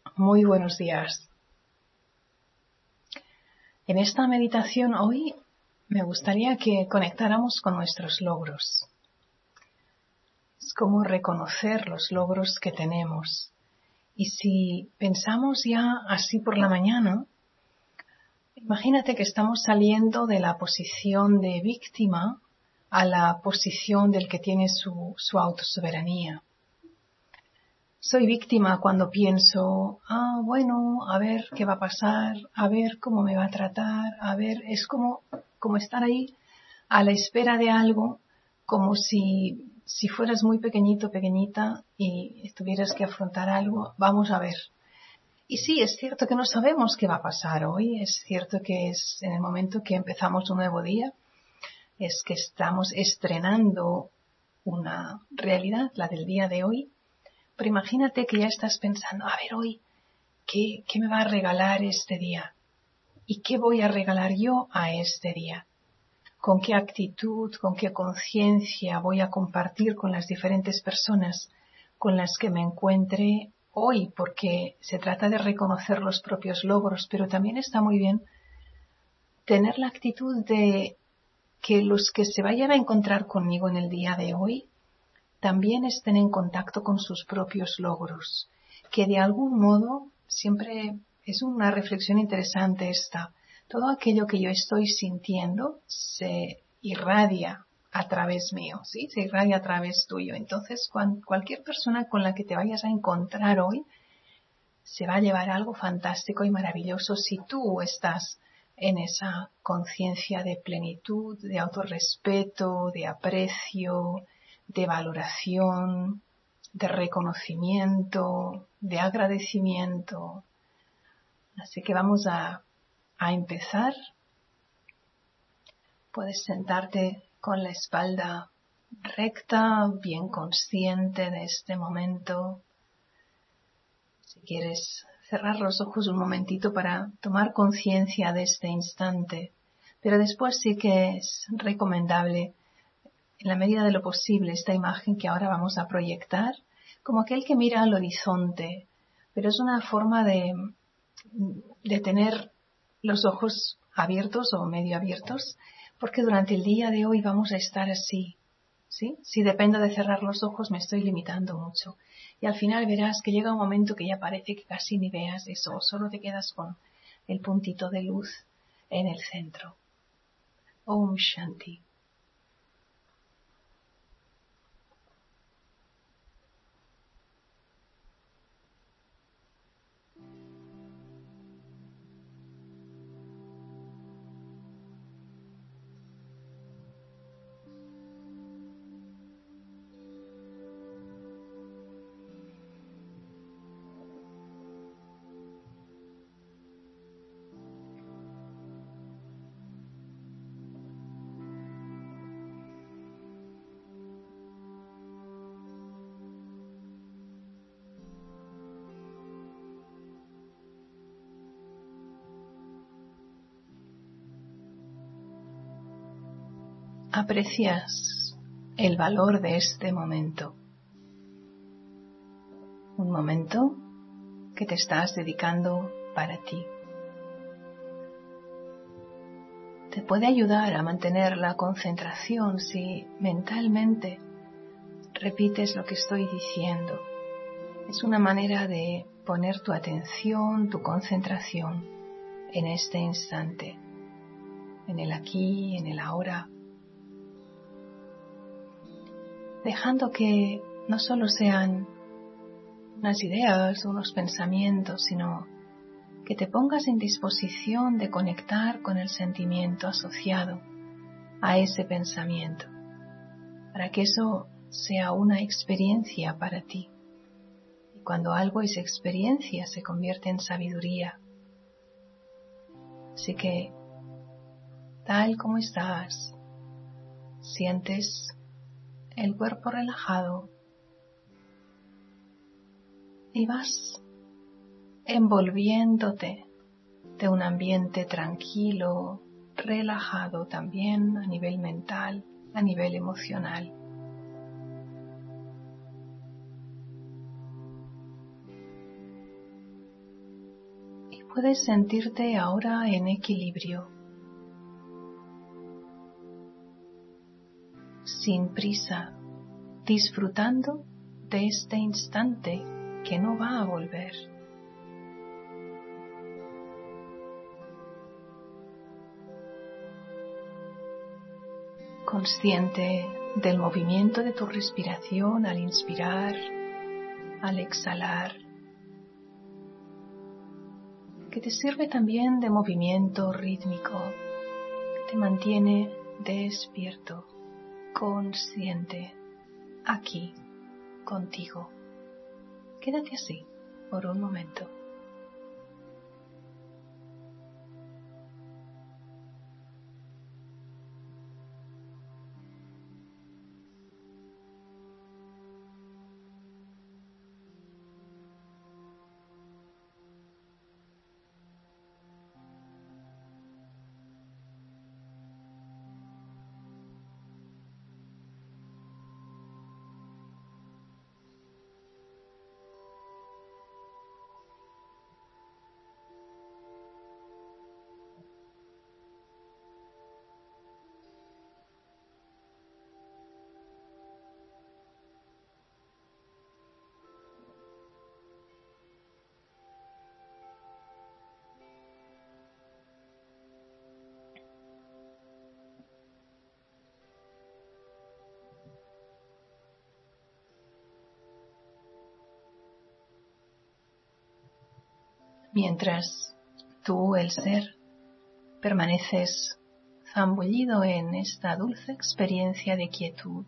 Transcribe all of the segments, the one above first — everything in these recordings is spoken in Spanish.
Muy buenos días. En esta meditación hoy me gustaría que conectáramos con nuestros logros. Es como reconocer los logros que tenemos. Y si pensamos ya así por la mañana, imagínate que estamos saliendo de la posición de víctima a la posición del que tiene su autosoberanía. Soy víctima cuando pienso, bueno, a ver qué va a pasar, a ver cómo me va a tratar, es como estar ahí a la espera de algo, como si fueras muy pequeñito, pequeñita y tuvieras que afrontar algo, vamos a ver. Y sí, es cierto que no sabemos qué va a pasar hoy, es cierto que es en el momento que empezamos un nuevo día, es que estamos estrenando una realidad, la del día de hoy. Pero imagínate que ya estás pensando, a ver hoy, ¿qué me va a regalar este día? ¿Y qué voy a regalar yo a este día? ¿Con qué actitud, con qué conciencia voy a compartir con las diferentes personas con las que me encuentre hoy? Porque se trata de reconocer los propios logros, pero también está muy bien tener la actitud de que los que se vayan a encontrar conmigo en el día de hoy también estén en contacto con sus propios logros, que de algún modo siempre es una reflexión interesante esta. Todo aquello que yo estoy sintiendo se irradia a través mío, ¿sí? Se irradia a través tuyo. Entonces, cualquier persona con la que te vayas a encontrar hoy se va a llevar algo fantástico y maravilloso si tú estás en esa conciencia de plenitud, de autorrespeto, de aprecio, de valoración, de reconocimiento, de agradecimiento. Así que vamos a empezar. Puedes sentarte con la espalda recta, bien consciente de este momento. Si quieres cerrar los ojos un momentito para tomar conciencia de este instante, pero después sí que es recomendable, en la medida de lo posible, esta imagen que ahora vamos a proyectar, como aquel que mira al horizonte, pero es una forma de tener los ojos abiertos o medio abiertos, porque durante el día de hoy vamos a estar así, ¿sí? Si dependo de cerrar los ojos me estoy limitando mucho. Y al final verás que llega un momento que ya parece que casi ni veas eso, solo te quedas con el puntito de luz en el centro. Om Shanti. Aprecias el valor de este momento. Un momento que te estás dedicando para ti. Te puede ayudar a mantener la concentración si mentalmente repites lo que estoy diciendo. Es una manera de poner tu atención, tu concentración en este instante, en el aquí, en el ahora, dejando que no solo sean unas ideas o unos pensamientos, sino que te pongas en disposición de conectar con el sentimiento asociado a ese pensamiento, para que eso sea una experiencia para ti. Y cuando algo es experiencia, se convierte en sabiduría. Así que, tal como estás, sientes el cuerpo relajado y vas envolviéndote de un ambiente tranquilo, relajado también a nivel mental, a nivel emocional. puedes sentirte ahora en equilibrio, sin prisa, disfrutando de este instante que no va a volver. Consciente del movimiento de tu respiración al inspirar, al exhalar, que te sirve también de movimiento rítmico, que te mantiene despierto, consciente, aquí, contigo. Quédate así por un momento. Mientras tú, el ser, permaneces zambullido en esta dulce experiencia de quietud,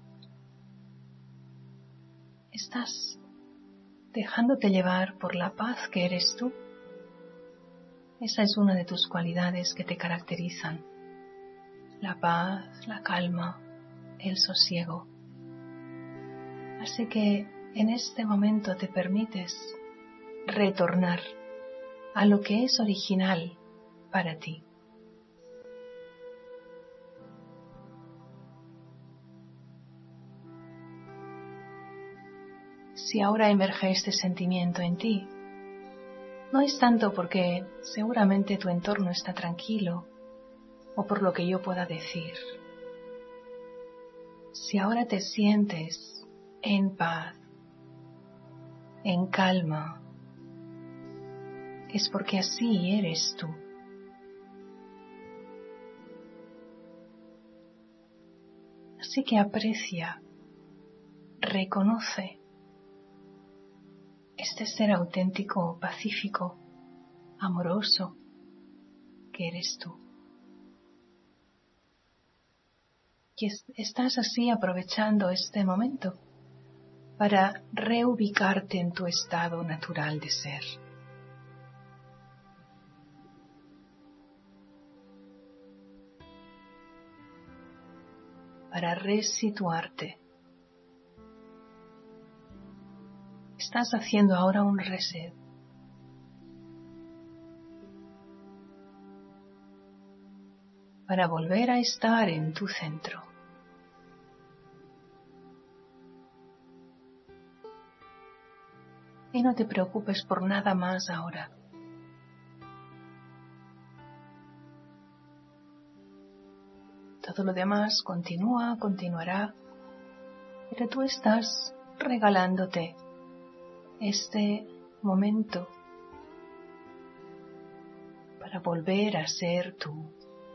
estás dejándote llevar por la paz que eres tú. Esa es una de tus cualidades que te caracterizan: la paz, la calma, el sosiego. Así que en este momento te permites retornar a lo que es original para ti. Si ahora emerge este sentimiento en ti, no es tanto porque seguramente tu entorno está tranquilo o por lo que yo pueda decir. Si ahora te sientes en paz, en calma, es porque así eres tú. Así que aprecia, reconoce este ser auténtico, pacífico, amoroso que eres tú. Y estás así aprovechando este momento para reubicarte en tu estado natural de ser. Para resituarte. Estás haciendo ahora un reset. Para volver a estar en tu centro. Y no te preocupes por nada más ahora. Todo lo demás continuará, pero tú estás regalándote este momento para volver a ser tú.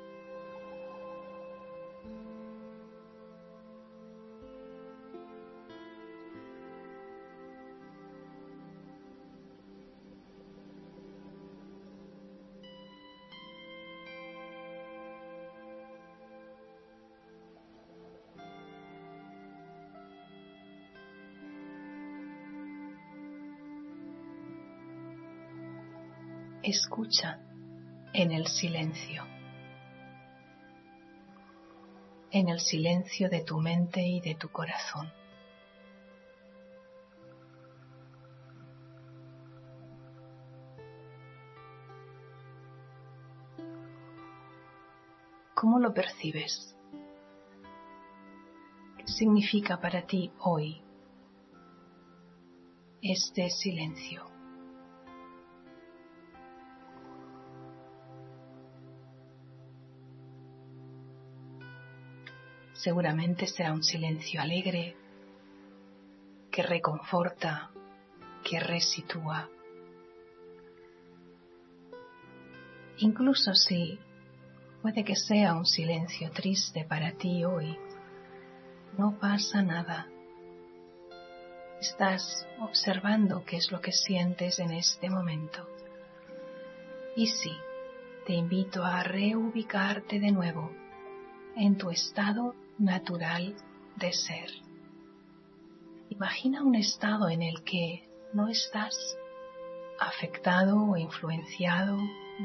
Escucha en el silencio de tu mente y de tu corazón. ¿Cómo lo percibes? ¿Qué significa para ti hoy este silencio? Seguramente será un silencio alegre que reconforta, que resitúa. Incluso si puede que sea un silencio triste para ti hoy, no pasa nada. Estás observando qué es lo que sientes en este momento. Y sí, te invito a reubicarte de nuevo en tu estado natural de ser. Imagina un estado en el que no estás afectado o influenciada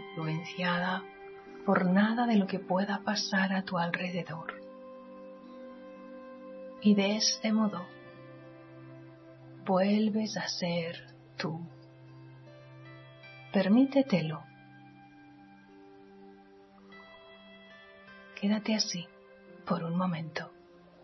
por nada de lo que pueda pasar a tu alrededor. Y de este modo, vuelves a ser tú. Permítetelo. Quédate así por un momento.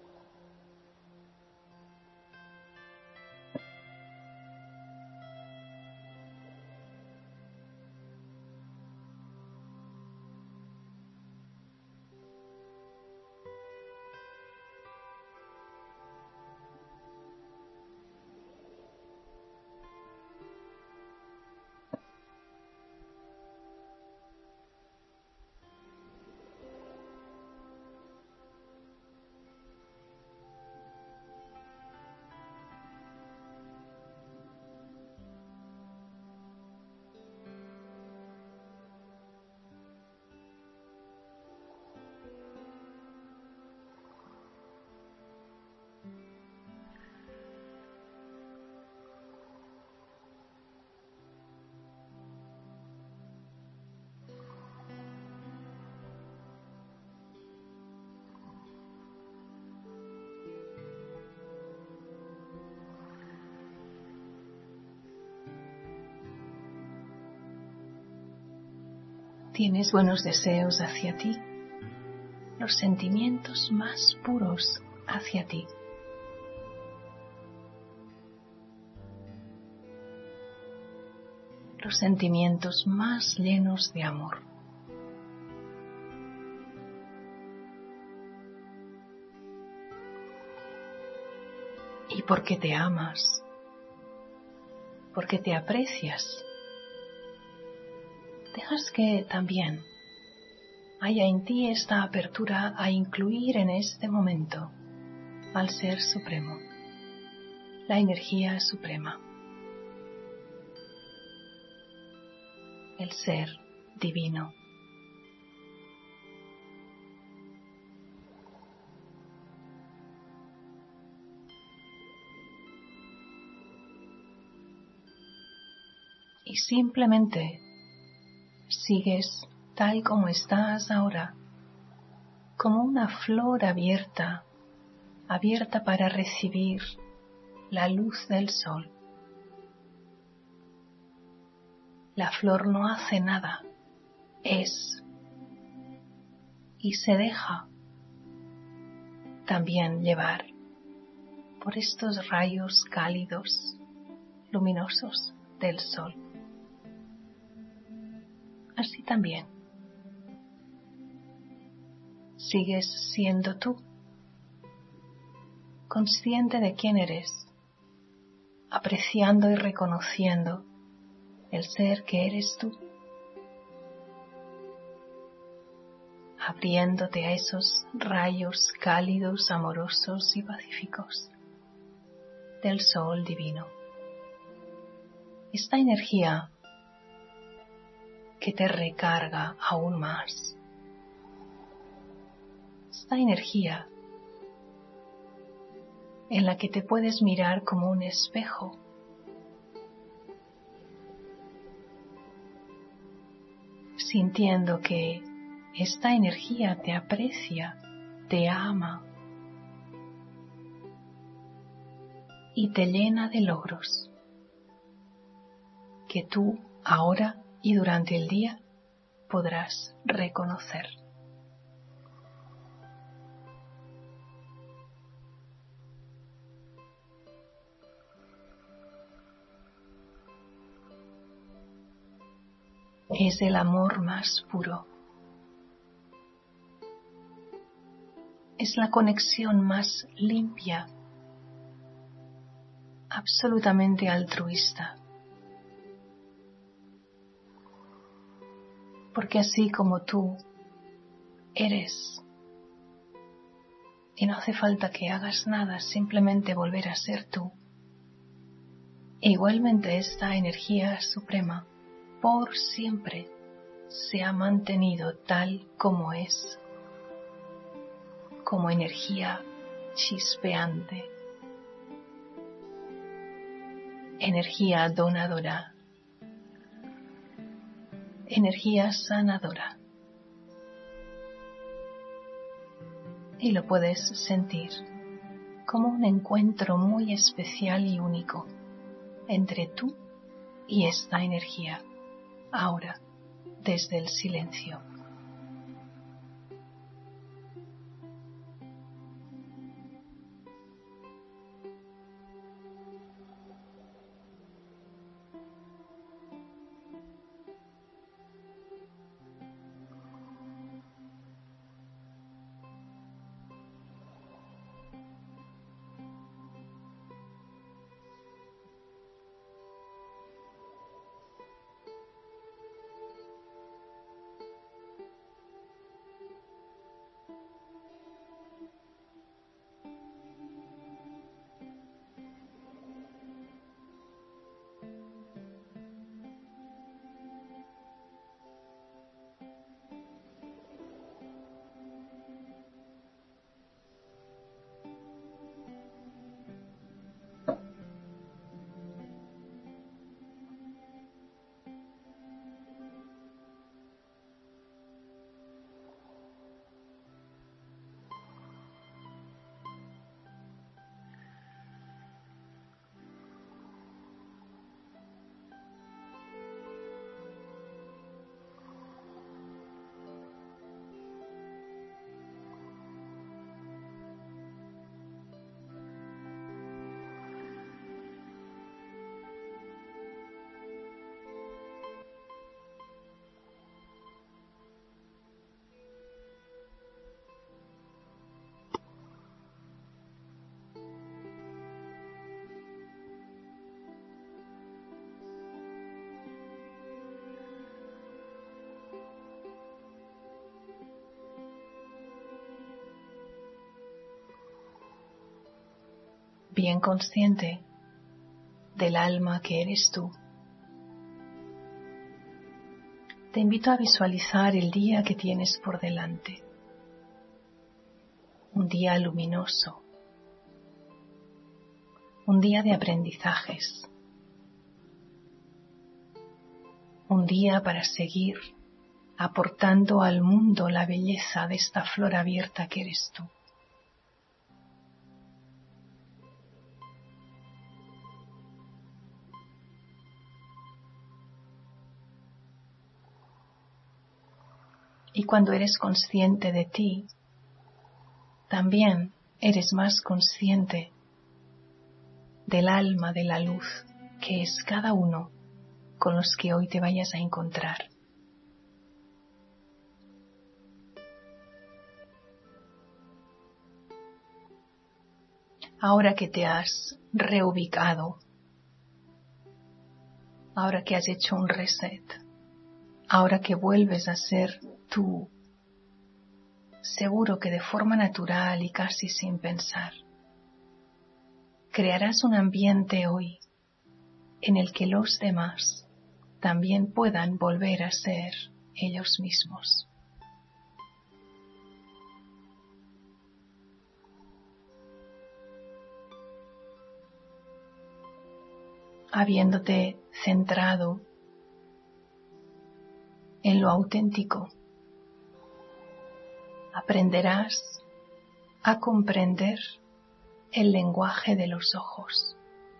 Tienes buenos deseos hacia ti, los sentimientos más puros hacia ti. Los sentimientos más llenos de amor. Y porque te amas, porque te aprecias, dejas que también haya en ti esta apertura a incluir en este momento al Ser Supremo, la energía suprema, el Ser Divino. Y simplemente sigues tal como estás ahora, como una flor abierta para recibir la luz del sol. La flor no hace nada, es y se deja también llevar por estos rayos cálidos, luminosos del sol. Así también sigues siendo tú, consciente de quién eres, apreciando y reconociendo el ser que eres tú, abriéndote a esos rayos cálidos, amorosos y pacíficos del sol divino. Esta energía que te recarga aún más. Esta energía en la que te puedes mirar como un espejo. Sintiendo que esta energía te aprecia, te ama y te llena de logros que tú ahora y durante el día podrás reconocer. Es el amor más puro. es la conexión más limpia, absolutamente altruista. Porque así como tú eres, y no hace falta que hagas nada, simplemente volver a ser tú. E igualmente esta energía suprema por siempre se ha mantenido tal como es, como energía chispeante, energía donadora, energía sanadora. Y lo puedes sentir como un encuentro muy especial y único entre tú y esta energía, ahora, desde el silencio. Bien consciente del alma que eres tú, te invito a visualizar el día que tienes por delante. Un día luminoso, un día de aprendizajes, un día para seguir aportando al mundo la belleza de esta flor abierta que eres tú. Y cuando eres consciente de ti, también eres más consciente del alma de la luz que es cada uno con los que hoy te vayas a encontrar. Ahora que te has reubicado, ahora que has hecho un reset, ahora que vuelves a ser tú, seguro que de forma natural y casi sin pensar, crearás un ambiente hoy en el que los demás también puedan volver a ser ellos mismos. Habiéndote centrado en lo auténtico, aprenderás a comprender el lenguaje de los ojos.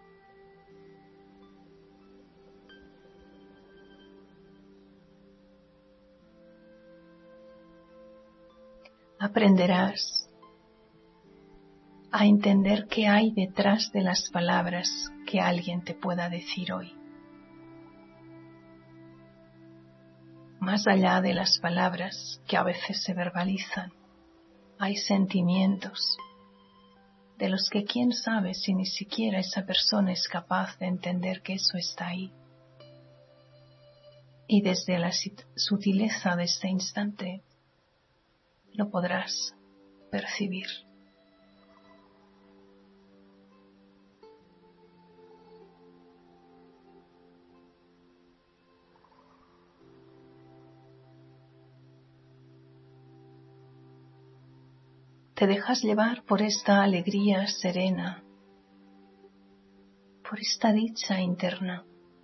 Aprenderás a entender qué hay detrás de las palabras que alguien te pueda decir hoy. Más allá de las palabras que a veces se verbalizan, hay sentimientos de los que quién sabe si ni siquiera esa persona es capaz de entender que eso está ahí. Y desde la sutileza de este instante lo podrás percibir. Te dejas llevar por esta alegría serena, por esta dicha interna.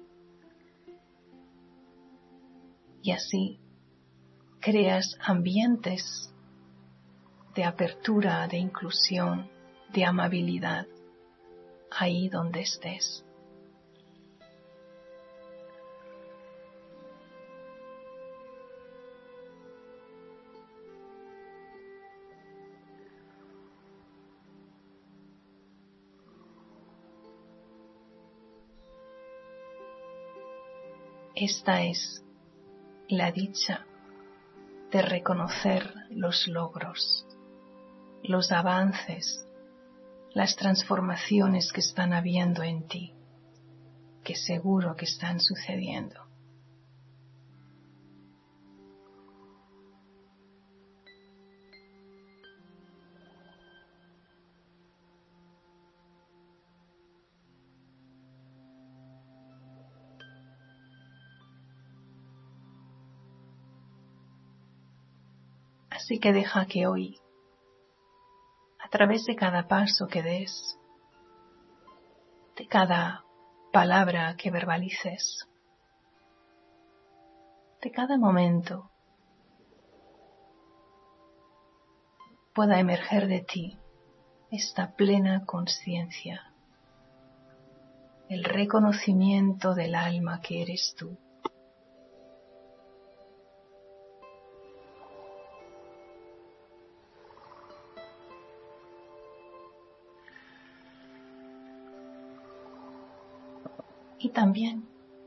Y así creas ambientes de apertura, de inclusión, de amabilidad, ahí donde estés. Esta es la dicha de reconocer los logros, los avances, las transformaciones que están habiendo en ti, que seguro que están sucediendo. Así que deja que hoy, a través de cada paso que des, de cada palabra que verbalices, de cada momento, pueda emerger de ti esta plena conciencia, el reconocimiento del alma que eres tú. Y también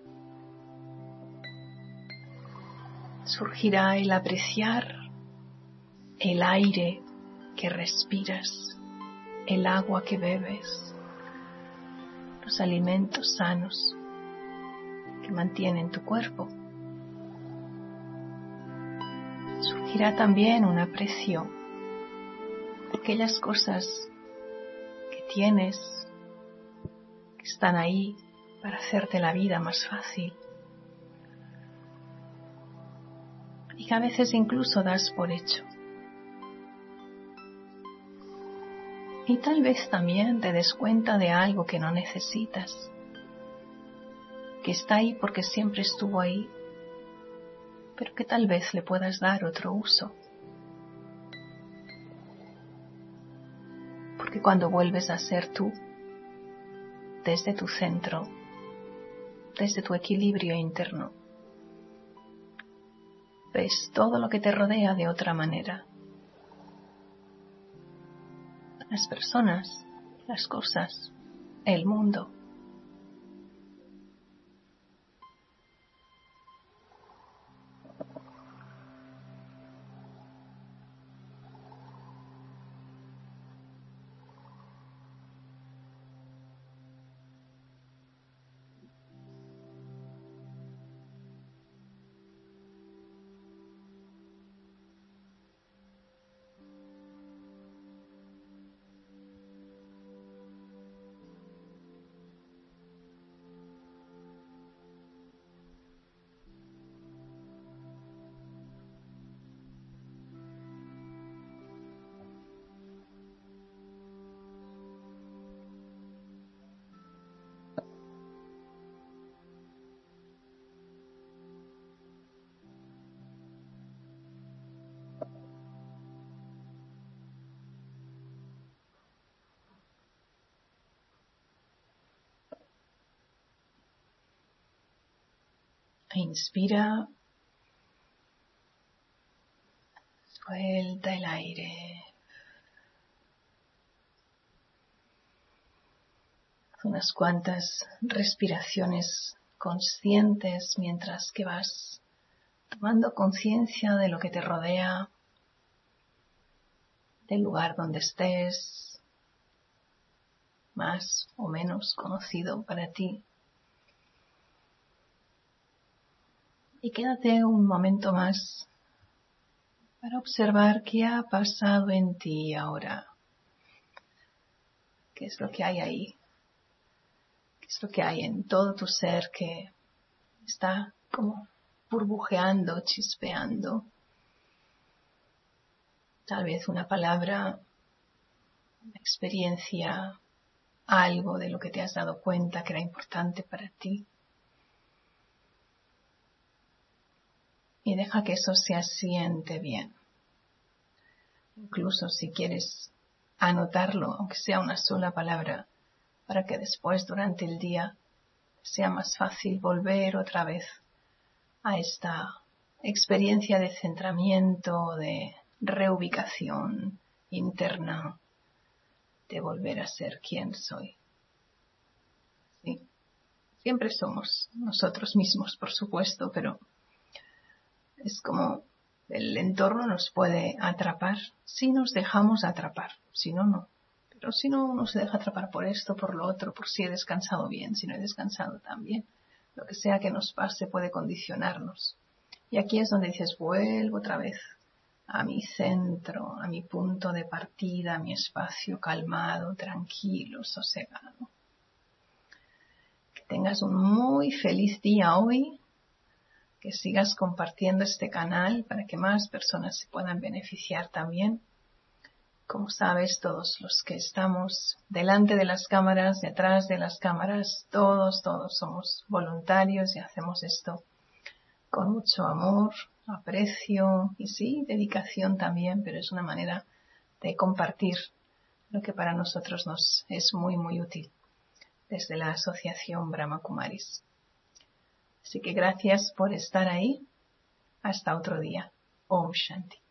surgirá el apreciar el aire que respiras, el agua que bebes, los alimentos sanos que mantienen tu cuerpo. Surgirá también un aprecio de aquellas cosas que tienes, que están ahí para hacerte la vida más fácil y que a veces incluso das por hecho. Y tal vez también te des cuenta de algo que no necesitas, que está ahí porque siempre estuvo ahí, pero que tal vez le puedas dar otro uso. Porque cuando vuelves a ser tú, desde tu centro, desde tu equilibrio interno, ves todo lo que te rodea de otra manera. Las personas, las cosas, el mundo. Inspira, suelta el aire. Haz unas cuantas respiraciones conscientes mientras que vas tomando conciencia de lo que te rodea, del lugar donde estés, más o menos conocido para ti. Y quédate un momento más para observar qué ha pasado en ti ahora. ¿Qué es lo que hay ahí? ¿Qué es lo que hay en todo tu ser que está como burbujeando, chispeando? Tal vez una palabra, una experiencia, algo de lo que te has dado cuenta que era importante para ti. Y deja que eso se asiente bien. Incluso si quieres anotarlo, aunque sea una sola palabra, para que después durante el día sea más fácil volver otra vez a esta experiencia de centramiento, de reubicación interna, de volver a ser quien soy. ¿Sí? Siempre somos nosotros mismos, por supuesto, pero es como el entorno nos puede atrapar si nos dejamos atrapar, si no, no. Pero si no, uno se deja atrapar por esto, por lo otro, por si he descansado bien, si no he descansado también. Lo que sea que nos pase puede condicionarnos. Y aquí es donde dices, vuelvo otra vez a mi centro, a mi punto de partida, a mi espacio calmado, tranquilo, sosegado. Que tengas un muy feliz día hoy, que sigas compartiendo este canal para que más personas se puedan beneficiar también. Como sabes, todos los que estamos delante de las cámaras, detrás de las cámaras, todos somos voluntarios y hacemos esto con mucho amor, aprecio y sí, dedicación también, pero es una manera de compartir lo que para nosotros nos es muy, muy útil desde la Asociación Brahma Kumaris. Así que gracias por estar ahí. Hasta otro día. Om Shanti.